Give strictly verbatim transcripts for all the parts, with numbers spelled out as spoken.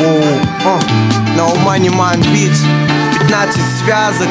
No money man beats. Пятнадцать связок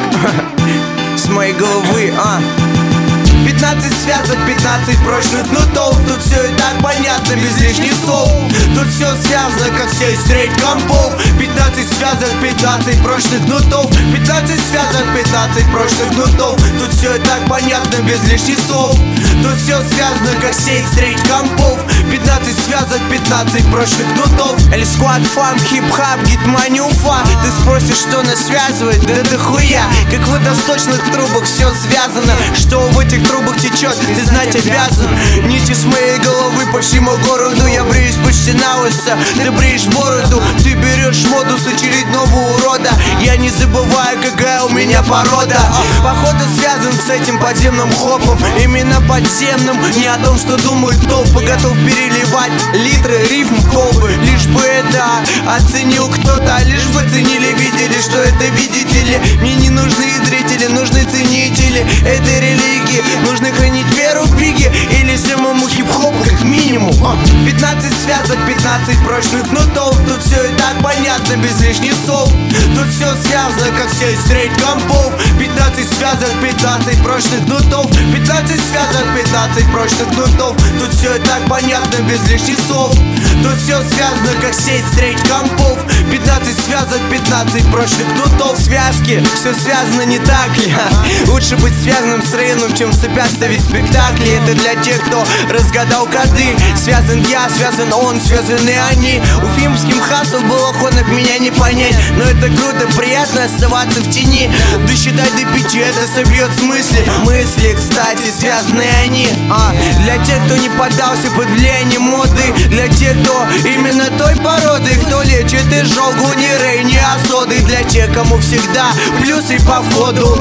с моей головы, а пятнадцать связок, пятнадцать прочных нутов. Тут все и так понятно, без лишних слов. Тут все связано, как сеть средь компов. Пятнадцать связок, пятнадцать прочных нутов. Пятнадцать связок, пятнадцать прочных нутов. Тут все и так понятно, без лишних слов. Тут все связано, как сеть средь компов. Пятнадцать связок, пятнадцать прочных нутов. Эль сквад, фам, хип-хап, гитмани, уфа. Ты спросишь, что нас связывает? Да дохуя. Как в водосточных трубах все связано. Что в этих трубах течет, ты знать обязан. Нити с моей головы по всему городу. Я бреюсь почти на лысо, ты бреешь бороду. Ты берешь моду с очередного урода. Я не забываю, какая у меня порода. Походу связан с этим подземным хопом. Именно подземным, не о том, что думают толпы. Готов переливать литры рифм колбы. Лишь бы это оценил кто-то. Лишь бы ценили, видели, что это видите ли. Мне не нужны зрители, нужны ценители этой религии. Нужно хранить веру в биги или самому хип-хоп как минимум. Пятнадцать связок, пятнадцать прочных нутов. Тут все и так понятно, без лишних слов. Тут все связано, как сеть средь компов. Пятнадцать связок, пятнадцать прочных нутов. Пятнадцать связок, пятнадцать прочных нутов. Тут все и так понятно, без лишних слов. Тут все связано, как сеть средь компов. Пятнадцать связок, пятнадцать прочных нутов. Связки, все связано, не так ли? Лучше быть связанным с районом, чем в цепях ставить спектакли. Это для тех, кто разгадал коды. Связан я, связан он, связаны они. Уфимским хаслом было ходных меня не понять. Но это круто, приятно оставаться в тени. Досчитать до пяти, это собьет с мысли. Мысли, кстати, связаны они, а, для тех, кто не поддался под влиянием моды. Для тех, кто именно той породы. Кто лечит изжогу, не рей, не осоды. Для тех, кому всегда плюсы по входу.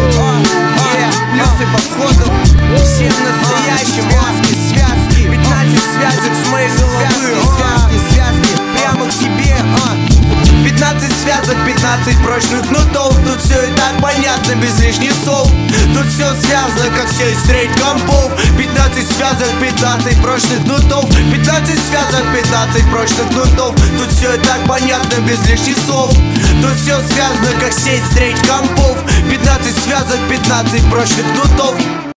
Yeah, плюсы по входу. Все настоящим, связки, связки. Пятнадцать связок с моей головы. Связки, связки, прямо к тебе, а. Пятнадцать связок, пятнадцать прочных нутов. Тут все и так понятно, без лишних слов. Тут все связано, как сеть средь компов. Пятнадцать связок, пятнадцать прочных нутов. Пятнадцать связок, пятнадцать прочных нутов. Тут все и так понятно, без лишних слов. Тут все связано, как сеть средь компов. Пятнадцать связок, пятнадцать прочных нутов.